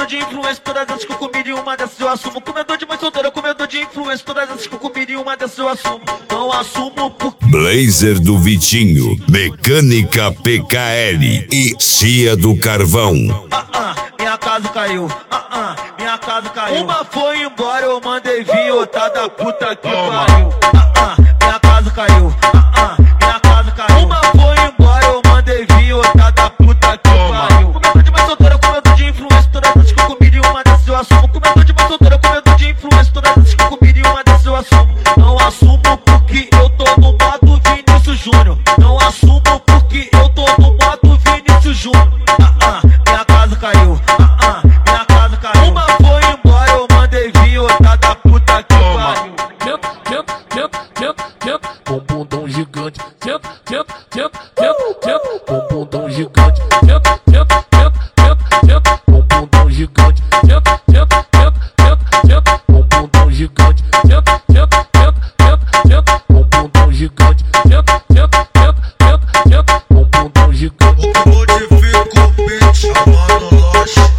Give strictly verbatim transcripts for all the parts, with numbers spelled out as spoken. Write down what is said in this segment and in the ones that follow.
de influência, todas essas que eu comi de uma dessas eu assumo. Comedor de mãe solteira, comedor de influência, todas essas que eu comi de uma dessas eu assumo. Não assumo porque... Blazer do Vitinho, Mecânica P K L e Cia do Carvão. Ah, ah, minha casa caiu, ah, ah, minha casa caiu. Uma foi embora, eu mandei vir, outra da puta que pariu. Ah, ah, minha casa caiu, ah, ah, minha casa caiu. Uma foi embora, eu mandei vir, outra da puta que pariu. Comedor de mãe solteira, comedor de influência, todas essas que eu comi de uma dessas eu assumo. Comedor de mãe solteira, comedor de influência, todas essas que eu comi de uma dessas eu assumo. Não assumo porque eu tô no modo Vinícius Júnior. Não assumo porque eu tô no modo Vinícius Júnior. Ah, ah, minha casa caiu, ah, ah, minha casa caiu. Uma foi embora, eu mandei vir, outra da puta que pariu. Tenta, tenta, tenta, tenta, tenta, com um bundão gigante. Tenta, tenta, tenta, tenta, tenta, com um bundão gigante. Tenta, tenta, tenta, tenta, tenta, com um bundão gigante. Tenta, tenta, tenta, tenta, tenta, com um bundão gigante. Tenta, tenta, tenta, tenta, tenta, com um bundão gigante. Tenta, tenta, tenta, tenta, tenta, com um bundão gigante. Modifico o beat, chamando Loche.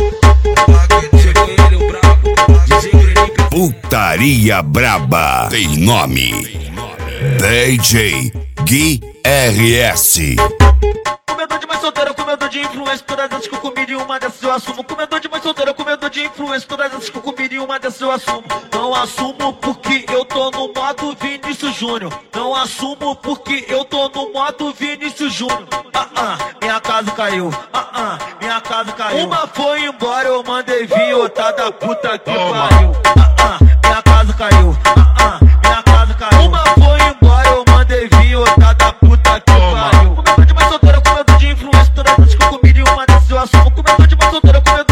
Putaria Braba tem nome. D J Gui R S. Comedor de mãe solteira, comedor de influência, todas essas que eu comi de uma dessas eu assumo. Comedor de mãe solteira, comedor de influência, todas essas que eu comi de uma dessas eu assumo. Não assumo porque eu tô no modo Vinícius Júnior. Não assumo porque eu tô no modo Vinícius Júnior. Ah, ah, minha casa caiu, ah, ah, minha casa caiu. Uma foi embora, eu mandei vir, outra da puta que pariu. Ah, ah, minha casa caiu, ah, ah, minha casa caiu. Uma foi embora, eu mandei vir, outra da puta que pariu. Comedor de mãe solteira, comedor de influência, todas essas que eu comi de uma dessas eu assumo. Comedor de mãe solteira, comedor